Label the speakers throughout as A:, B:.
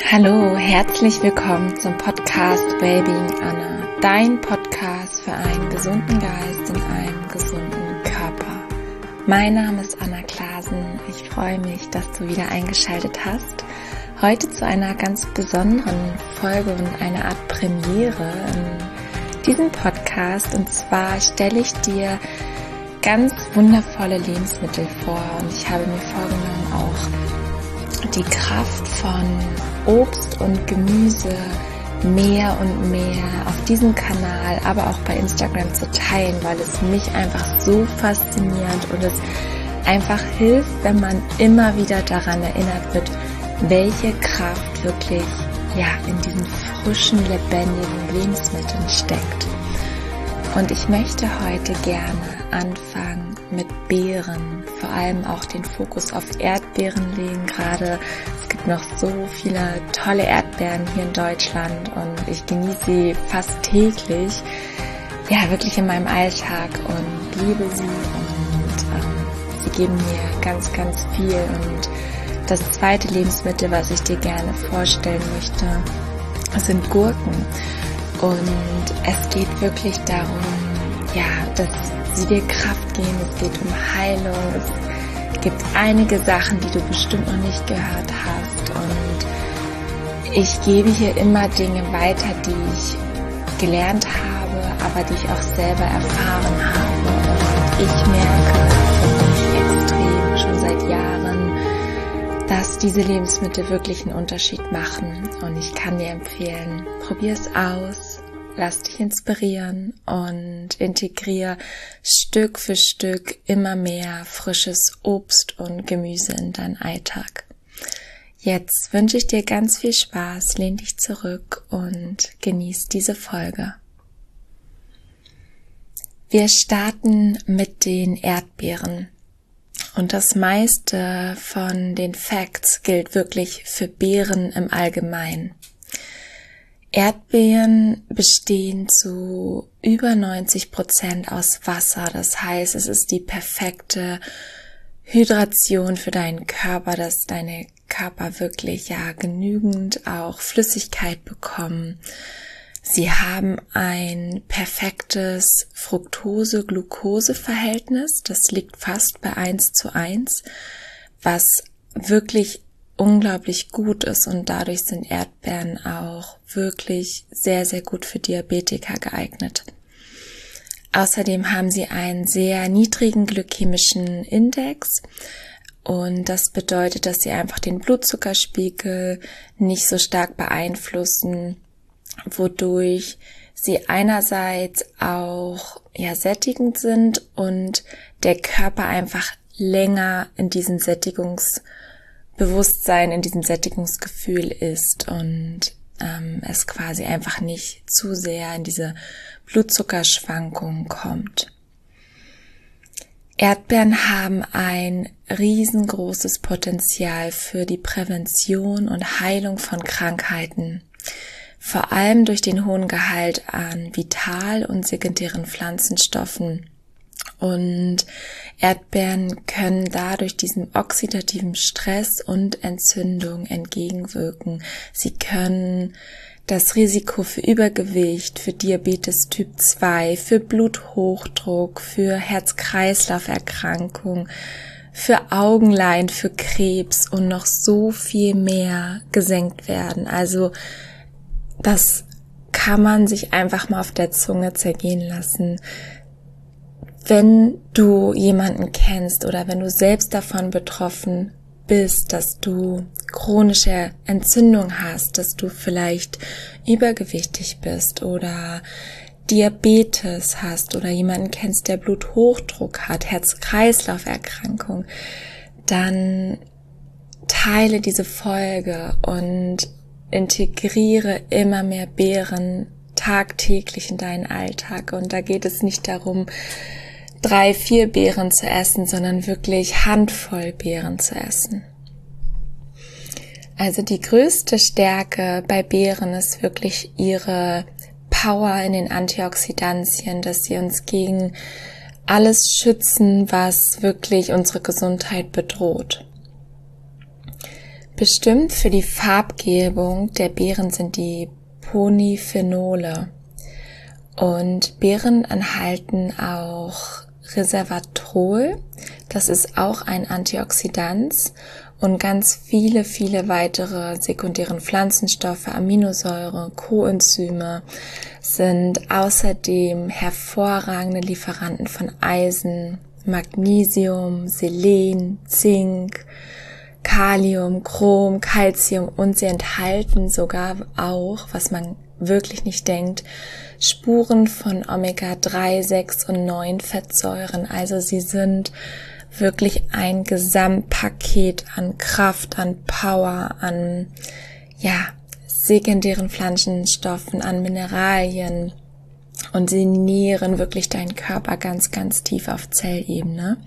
A: Hallo, herzlich willkommen zum Podcast Wellbeing Anna, dein Podcast für einen gesunden Geist in einem gesunden Körper. Mein Name ist Anna Klasen, ich freue mich, dass du wieder eingeschaltet hast. Heute zu einer ganz besonderen Folge und einer Art Premiere in diesem Podcast. Und zwar stelle ich dir ganz wundervolle Lebensmittel vor und ich habe mir vorgenommen, auch die Kraft von Obst und Gemüse mehr und mehr auf diesem Kanal, aber auch bei Instagram zu teilen, weil es mich einfach so fasziniert und es einfach hilft, wenn man immer wieder daran erinnert wird, welche Kraft wirklich in diesen frischen, lebendigen Lebensmitteln steckt. Und ich möchte heute gerne anfangen mit Beeren, vor allem auch den Fokus auf Erdbeeren legen. Gerade es gibt noch so viele tolle Erdbeeren hier in Deutschland und ich genieße sie fast täglich, wirklich in meinem Alltag und liebe sie und sie geben mir ganz, ganz viel. Und das zweite Lebensmittel, was ich dir gerne vorstellen möchte, sind Gurken. Und es geht wirklich darum, dass sie dir Kraft geben, es geht um Heilung, es gibt einige Sachen, die du bestimmt noch nicht gehört hast und ich gebe hier immer Dinge weiter, die ich gelernt habe, aber die ich auch selber erfahren habe und ich merke für mich extrem schon seit Jahren, dass diese Lebensmittel wirklich einen Unterschied machen und ich kann dir empfehlen, probier es aus. Lass dich inspirieren und integriere Stück für Stück immer mehr frisches Obst und Gemüse in deinen Alltag. Jetzt wünsche ich dir ganz viel Spaß, lehn dich zurück und genieß diese Folge. Wir starten mit den Erdbeeren. Und das meiste von den Facts gilt wirklich für Beeren im Allgemeinen. Erdbeeren bestehen zu über 90% aus Wasser. Das heißt, es ist die perfekte Hydration für deinen Körper, dass deine Körper wirklich genügend auch Flüssigkeit bekommen. Sie haben ein perfektes Fructose-Glucose-Verhältnis. Das liegt fast bei 1:1, was wirklich unglaublich gut ist und dadurch sind Erdbeeren auch wirklich sehr, sehr gut für Diabetiker geeignet. Außerdem haben sie einen sehr niedrigen glykämischen Index und das bedeutet, dass sie einfach den Blutzuckerspiegel nicht so stark beeinflussen, wodurch sie einerseits auch sättigend sind und der Körper einfach länger in diesem Sättigungsbewusstsein, in diesem Sättigungsgefühl ist und es quasi einfach nicht zu sehr in diese Blutzuckerschwankungen kommt. Erdbeeren haben ein riesengroßes Potenzial für die Prävention und Heilung von Krankheiten, vor allem durch den hohen Gehalt an vital- und sekundären Pflanzenstoffen. Und Erdbeeren können dadurch diesem oxidativen Stress und Entzündung entgegenwirken. Sie können das Risiko für Übergewicht, für Diabetes Typ 2, für Bluthochdruck, für Herz-Kreislauf-Erkrankungen, für Augenleiden, für Krebs und noch so viel mehr gesenkt werden. Also das kann man sich einfach mal auf der Zunge zergehen lassen. Wenn du jemanden kennst oder wenn du selbst davon betroffen bist, dass du chronische Entzündung hast, dass du vielleicht übergewichtig bist oder Diabetes hast oder jemanden kennst, der Bluthochdruck hat, Herz-Kreislauf-Erkrankung, dann teile diese Folge und integriere immer mehr Beeren tagtäglich in deinen Alltag. Und da geht es nicht darum, 3, 4 Beeren zu essen, sondern wirklich Handvoll Beeren zu essen. Also die größte Stärke bei Beeren ist wirklich ihre Power in den Antioxidantien, dass sie uns gegen alles schützen, was wirklich unsere Gesundheit bedroht. Bestimmt für die Farbgebung der Beeren sind die Polyphenole. Und Beeren enthalten auch Resveratrol, das ist auch ein Antioxidant, und ganz viele weitere sekundären Pflanzenstoffe, Aminosäure, Coenzyme sind außerdem hervorragende Lieferanten von Eisen, Magnesium, Selen, Zink, Kalium, Chrom, Calcium, und sie enthalten sogar auch, was man wirklich nicht denkt, Spuren von Omega-3, 6 und 9 Fettsäuren. Also sie sind wirklich ein Gesamtpaket an Kraft, an Power, an sekundären Pflanzenstoffen, an Mineralien, und sie nähren wirklich deinen Körper ganz, ganz tief auf Zellebene.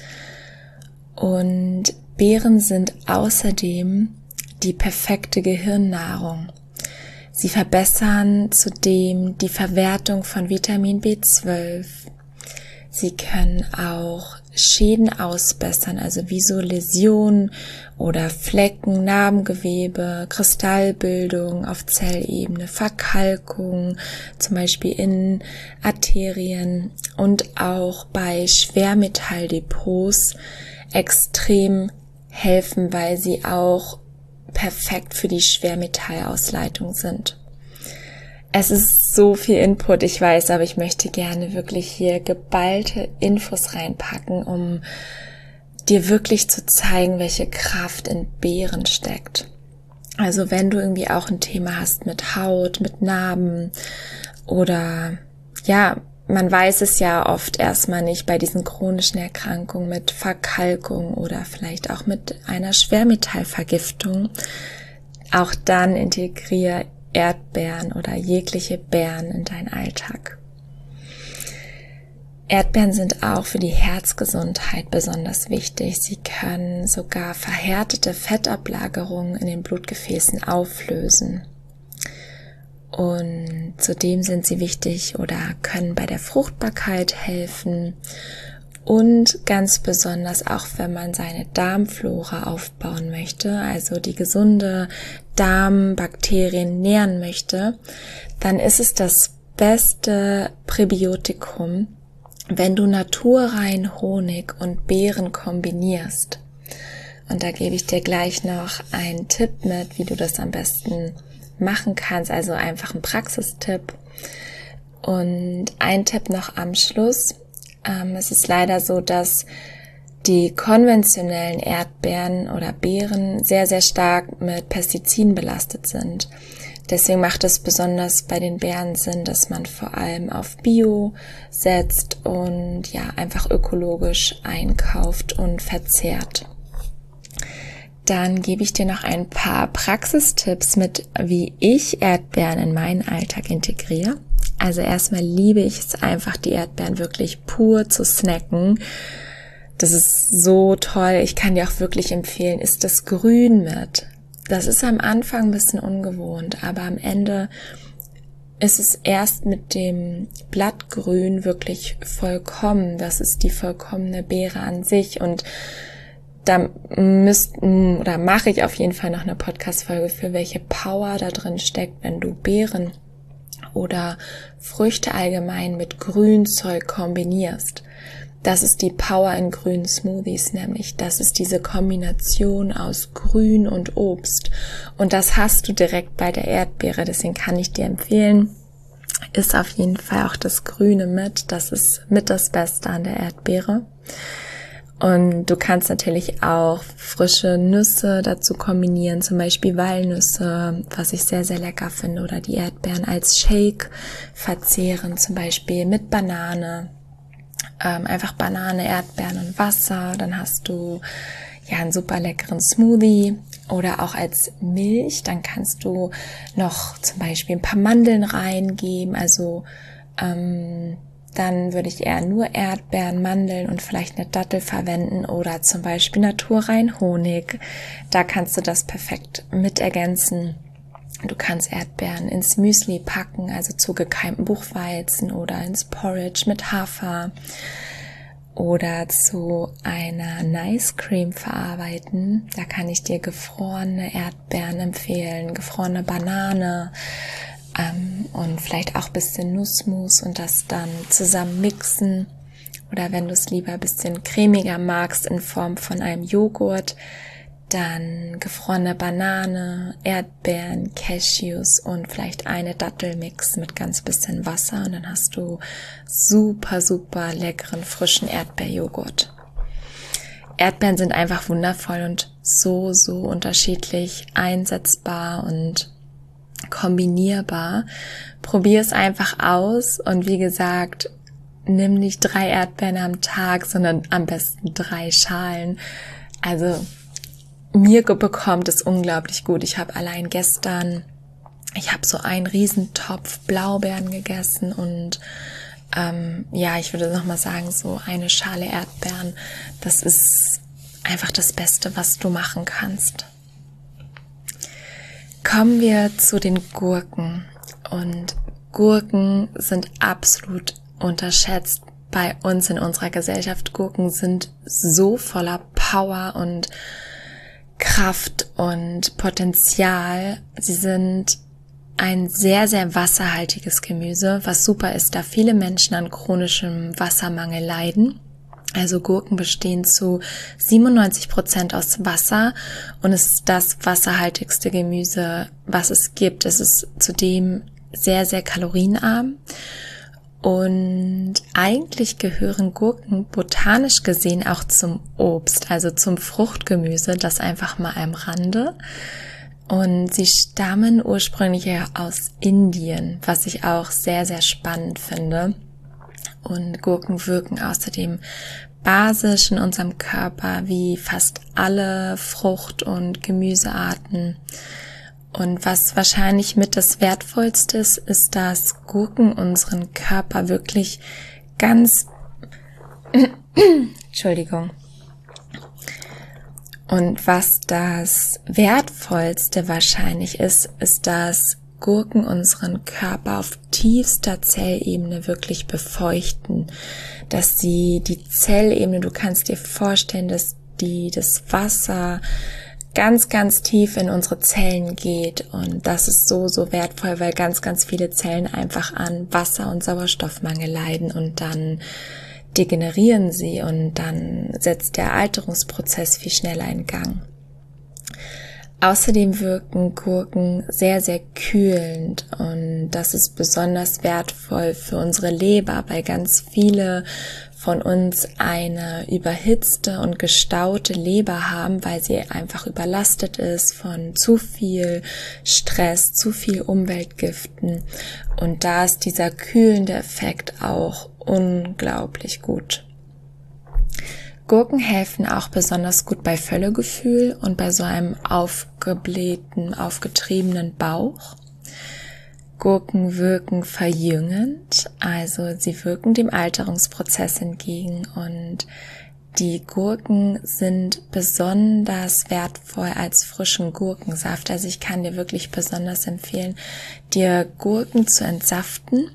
A: Und Beeren sind außerdem die perfekte Gehirnnahrung. Sie verbessern zudem die Verwertung von Vitamin B12. Sie können auch Schäden ausbessern, also wie so Läsionen oder Flecken, Narbengewebe, Kristallbildung auf Zellebene, Verkalkung, zum Beispiel in Arterien, und auch bei Schwermetalldepots extrem helfen, weil sie auch perfekt für die Schwermetallausleitung sind. Es ist so viel Input, ich weiß, aber ich möchte gerne wirklich hier geballte Infos reinpacken, um dir wirklich zu zeigen, welche Kraft in Beeren steckt. Also wenn du irgendwie auch ein Thema hast mit Haut, mit Narben oder man weiß es ja oft erstmal nicht bei diesen chronischen Erkrankungen mit Verkalkung oder vielleicht auch mit einer Schwermetallvergiftung, auch dann integriere Erdbeeren oder jegliche Beeren in deinen Alltag. Erdbeeren sind auch für die Herzgesundheit besonders wichtig. Sie können sogar verhärtete Fettablagerungen in den Blutgefäßen auflösen. Und zudem sind sie wichtig oder können bei der Fruchtbarkeit helfen und ganz besonders auch, wenn man seine Darmflora aufbauen möchte, also die gesunde Darmbakterien nähren möchte, dann ist es das beste Präbiotikum, wenn du naturrein Honig und Beeren kombinierst. Und da gebe ich dir gleich noch einen Tipp mit, wie du das am besten machen kannst, also einfach ein Praxistipp. Und ein Tipp noch am Schluss. Es ist leider so, dass die konventionellen Erdbeeren oder Beeren sehr, sehr stark mit Pestiziden belastet sind. Deswegen macht es besonders bei den Beeren Sinn, dass man vor allem auf Bio setzt und einfach ökologisch einkauft und verzehrt. Dann gebe ich dir noch ein paar Praxistipps mit, wie ich Erdbeeren in meinen Alltag integriere. Also erstmal liebe ich es einfach, die Erdbeeren wirklich pur zu snacken. Das ist so toll. Ich kann dir auch wirklich empfehlen, isst das Grün mit. Das ist am Anfang ein bisschen ungewohnt, aber am Ende ist es erst mit dem Blattgrün wirklich vollkommen. Das ist die vollkommene Beere an sich, und da mache ich auf jeden Fall noch eine Podcast-Folge für, welche Power da drin steckt, wenn du Beeren oder Früchte allgemein mit Grünzeug kombinierst. Das ist die Power in grünen Smoothies, nämlich das ist diese Kombination aus Grün und Obst. Und das hast du direkt bei der Erdbeere, deswegen kann ich dir empfehlen, iss auf jeden Fall auch das Grüne mit. Das ist mit das Beste an der Erdbeere. Und du kannst natürlich auch frische Nüsse dazu kombinieren, zum Beispiel Walnüsse, was ich sehr, sehr lecker finde, oder die Erdbeeren als Shake verzehren, zum Beispiel mit Banane. Einfach Banane, Erdbeeren und Wasser, dann hast du einen super leckeren Smoothie, oder auch als Milch, dann kannst du noch zum Beispiel ein paar Mandeln reingeben, also dann würde ich eher nur Erdbeeren, Mandeln und vielleicht eine Dattel verwenden, oder zum Beispiel naturrein Honig. Da kannst du das perfekt mit ergänzen. Du kannst Erdbeeren ins Müsli packen, also zu gekeimten Buchweizen, oder ins Porridge mit Hafer. oder zu einer Nice Cream verarbeiten. Da kann ich dir gefrorene Erdbeeren empfehlen, gefrorene Banane und vielleicht auch ein bisschen Nussmus und das dann zusammen mixen. Oder wenn du es lieber ein bisschen cremiger magst in Form von einem Joghurt, dann gefrorene Banane, Erdbeeren, Cashews und vielleicht eine Dattelmix mit ganz bisschen Wasser und dann hast du super, super leckeren, frischen Erdbeerjoghurt. Erdbeeren sind einfach wundervoll und so, so unterschiedlich einsetzbar und kombinierbar. Probier es einfach aus und wie gesagt, nimm nicht 3 Erdbeeren am Tag, sondern am besten 3 Schalen. Also mir bekommt es unglaublich gut. Ich habe allein gestern, ich habe so einen Riesentopf Blaubeeren gegessen und ich würde nochmal sagen, so eine Schale Erdbeeren, das ist einfach das Beste, was du machen kannst. Kommen wir zu den Gurken. Und Gurken sind absolut unterschätzt bei uns in unserer Gesellschaft. Gurken sind so voller Power und Kraft und Potenzial. Sie sind ein sehr, sehr wasserhaltiges Gemüse, was super ist, da viele Menschen an chronischem Wassermangel leiden. Also Gurken bestehen zu 97% aus Wasser und es ist das wasserhaltigste Gemüse, was es gibt. Es ist zudem sehr, sehr kalorienarm. Und eigentlich gehören Gurken botanisch gesehen auch zum Obst, also zum Fruchtgemüse, das einfach mal am Rande. Und sie stammen ursprünglich aus Indien, was ich auch sehr, sehr spannend finde. Und Gurken wirken außerdem basisch in unserem Körper wie fast alle Frucht- und Gemüsearten. Und was wahrscheinlich mit das Wertvollste ist, dass Gurken unseren Körper wirklich ganz, Entschuldigung. Und was das Wertvollste wahrscheinlich ist, dass Gurken unseren Körper auf tiefster Zellebene wirklich befeuchten. Dass sie die Zellebene, du kannst dir vorstellen, dass das Wasser ganz, ganz tief in unsere Zellen geht und das ist so, so wertvoll, weil ganz, ganz viele Zellen einfach an Wasser- und Sauerstoffmangel leiden und dann degenerieren sie und dann setzt der Alterungsprozess viel schneller in Gang. Außerdem wirken Gurken sehr, sehr kühlend und das ist besonders wertvoll für unsere Leber, weil ganz viele von uns eine überhitzte und gestaute Leber haben, weil sie einfach überlastet ist von zu viel Stress, zu viel Umweltgiften und da ist dieser kühlende Effekt auch unglaublich gut. Gurken helfen auch besonders gut bei Völlegefühl und bei so einem aufgeblähten, aufgetriebenen Bauch. Gurken wirken verjüngend, also sie wirken dem Alterungsprozess entgegen und die Gurken sind besonders wertvoll als frischen Gurkensaft. Also ich kann dir wirklich besonders empfehlen, dir Gurken zu entsaften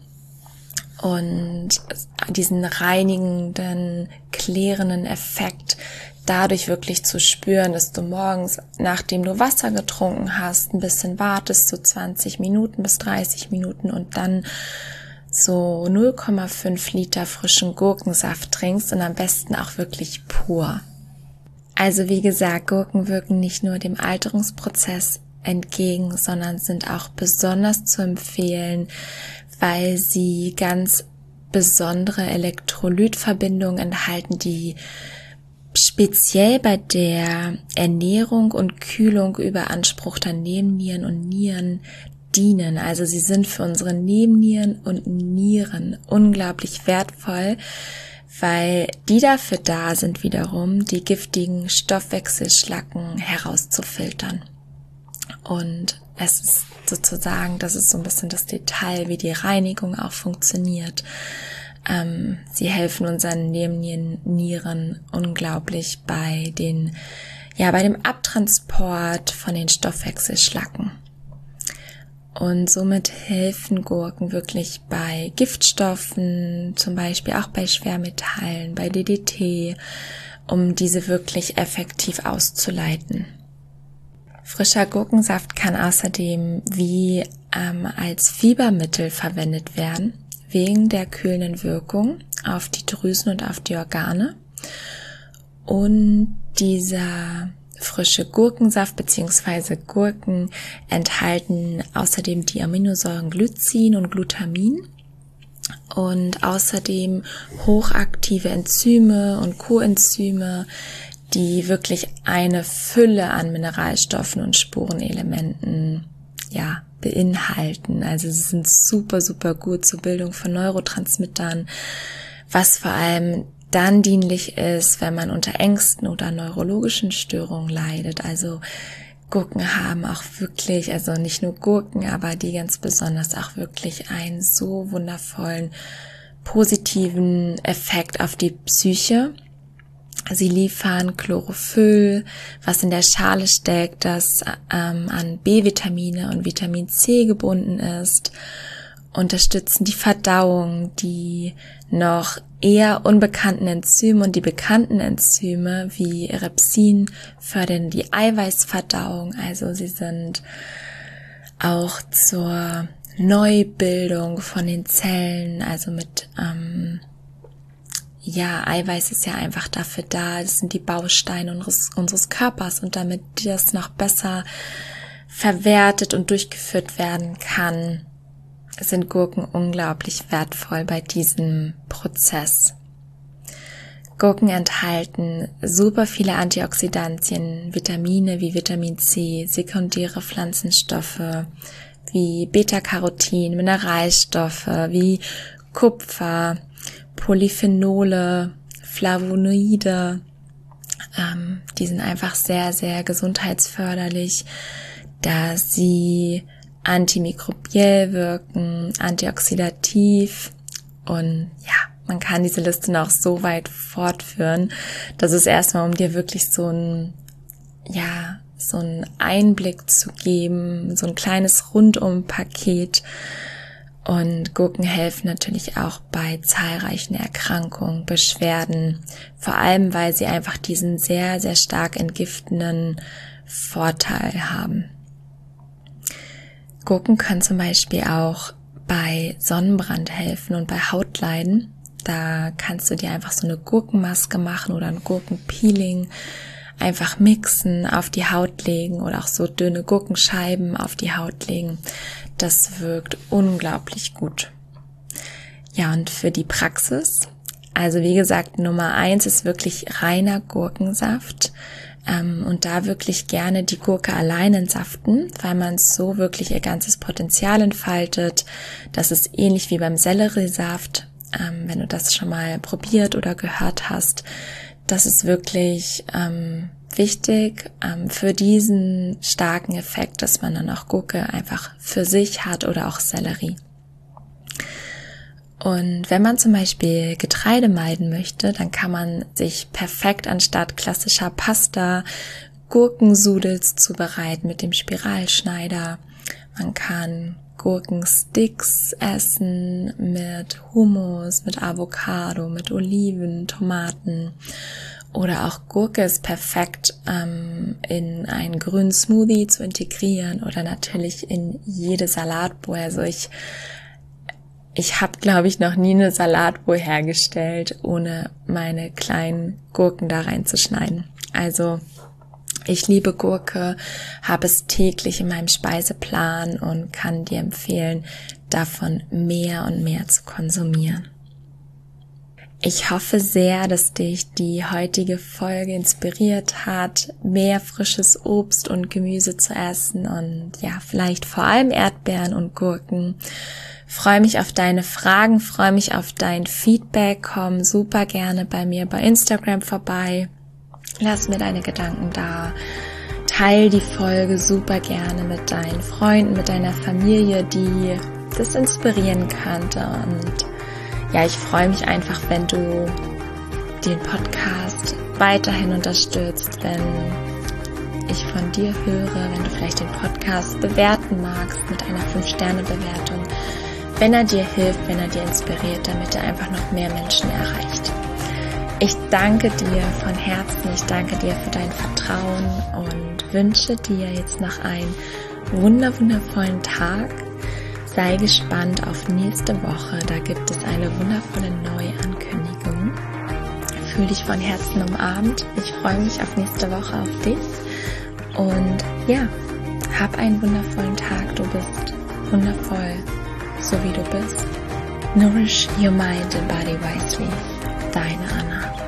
A: und diesen reinigenden, klärenden Effekt dadurch wirklich zu spüren, dass du morgens, nachdem du Wasser getrunken hast, ein bisschen wartest, so 20 Minuten bis 30 Minuten und dann so 0,5 Liter frischen Gurkensaft trinkst und am besten auch wirklich pur. Also wie gesagt, Gurken wirken nicht nur dem Alterungsprozess entgegen, sondern sind auch besonders zu empfehlen, weil sie ganz besondere Elektrolytverbindungen enthalten, die speziell bei der Ernährung und Kühlung überanspruchter Nebennieren und Nieren dienen. Also sie sind für unsere Nebennieren und Nieren unglaublich wertvoll, weil die dafür da sind, wiederum die giftigen Stoffwechselschlacken herauszufiltern. Und es ist sozusagen, das ist so ein bisschen das Detail, wie die Reinigung auch funktioniert. Sie helfen unseren Nebennieren unglaublich bei dem Abtransport von den Stoffwechselschlacken. Und somit helfen Gurken wirklich bei Giftstoffen, zum Beispiel auch bei Schwermetallen, bei DDT, um diese wirklich effektiv auszuleiten. Frischer Gurkensaft kann außerdem wie als Fiebermittel verwendet werden, wegen der kühlenden Wirkung auf die Drüsen und auf die Organe. Und dieser frische Gurkensaft bzw. Gurken enthalten außerdem die Aminosäuren Glycin und Glutamin und außerdem hochaktive Enzyme und Coenzyme, die wirklich eine Fülle an Mineralstoffen und Spurenelementen beinhalten. Also sie sind super, super gut zur Bildung von Neurotransmittern, was vor allem dann dienlich ist, wenn man unter Ängsten oder neurologischen Störungen leidet. Also Gurken haben auch wirklich, also nicht nur Gurken, aber die ganz besonders auch wirklich einen so wundervollen, positiven Effekt auf die Psyche. Sie liefern Chlorophyll, was in der Schale steckt, das an B-Vitamine und Vitamin C gebunden ist, unterstützen die Verdauung, die noch eher unbekannten Enzyme und die bekannten Enzyme wie Rhepsin fördern die Eiweißverdauung. Also sie sind auch zur Neubildung von den Zellen, also mit Eiweiß ist ja einfach dafür da, das sind die Bausteine unseres Körpers und damit das noch besser verwertet und durchgeführt werden kann, sind Gurken unglaublich wertvoll bei diesem Prozess. Gurken enthalten super viele Antioxidantien, Vitamine wie Vitamin C, sekundäre Pflanzenstoffe wie Beta-Carotin, Mineralstoffe wie Kupfer, Polyphenole, Flavonoide, die sind einfach sehr, sehr gesundheitsförderlich, da sie antimikrobiell wirken, antioxidativ und man kann diese Liste noch so weit fortführen. Das ist erstmal, um dir wirklich so einen Einblick zu geben, so ein kleines Rundum-Paket. Und Gurken helfen natürlich auch bei zahlreichen Erkrankungen, Beschwerden, vor allem weil sie einfach diesen sehr, sehr stark entgiftenden Vorteil haben. Gurken können zum Beispiel auch bei Sonnenbrand helfen und bei Hautleiden. Da kannst du dir einfach so eine Gurkenmaske machen oder ein Gurkenpeeling, einfach mixen, auf die Haut legen oder auch so dünne Gurkenscheiben auf die Haut legen. Das wirkt unglaublich gut. Ja, und für die Praxis, also wie gesagt, Nummer 1 ist wirklich reiner Gurkensaft und da wirklich gerne die Gurke allein entsaften, weil man so wirklich ihr ganzes Potenzial entfaltet. Das ist ähnlich wie beim Selleriesaft, wenn du das schon mal probiert oder gehört hast. Das ist wirklich wichtig für diesen starken Effekt, dass man dann auch Gurke einfach für sich hat oder auch Sellerie. Und wenn man zum Beispiel Getreide meiden möchte, dann kann man sich perfekt anstatt klassischer Pasta Gurkensudels zubereiten mit dem Spiralschneider. Man kann Gurkensticks essen mit Hummus, mit Avocado, mit Oliven, Tomaten. Oder auch Gurke ist perfekt in einen grünen Smoothie zu integrieren oder natürlich in jede Salatbowl. Also ich habe, glaube ich, noch nie eine Salatbowl hergestellt, ohne meine kleinen Gurken da reinzuschneiden. Also ich liebe Gurke, habe es täglich in meinem Speiseplan und kann dir empfehlen, davon mehr und mehr zu konsumieren. Ich hoffe sehr, dass dich die heutige Folge inspiriert hat, mehr frisches Obst und Gemüse zu essen und vielleicht vor allem Erdbeeren und Gurken. Freue mich auf deine Fragen, freue mich auf dein Feedback, komm super gerne bei mir bei Instagram vorbei. Lass mir deine Gedanken da. Teil die Folge super gerne mit deinen Freunden, mit deiner Familie, die das inspirieren könnte. Und ich freue mich einfach, wenn du den Podcast weiterhin unterstützt, wenn ich von dir höre, wenn du vielleicht den Podcast bewerten magst mit einer 5-Sterne-Bewertung, wenn er dir hilft, wenn er dir inspiriert, damit er einfach noch mehr Menschen erreicht. Ich danke dir von Herzen, ich danke dir für dein Vertrauen und wünsche dir jetzt noch einen wundervollen Tag. Sei gespannt auf nächste Woche, da gibt es eine wundervolle Neuankündigung. Fühl dich von Herzen umarmt. Ich freue mich auf nächste Woche auf dich. Und ja, hab einen wundervollen Tag. Du bist wundervoll, so wie du bist. Nourish your mind and body wisely. Deine Anna.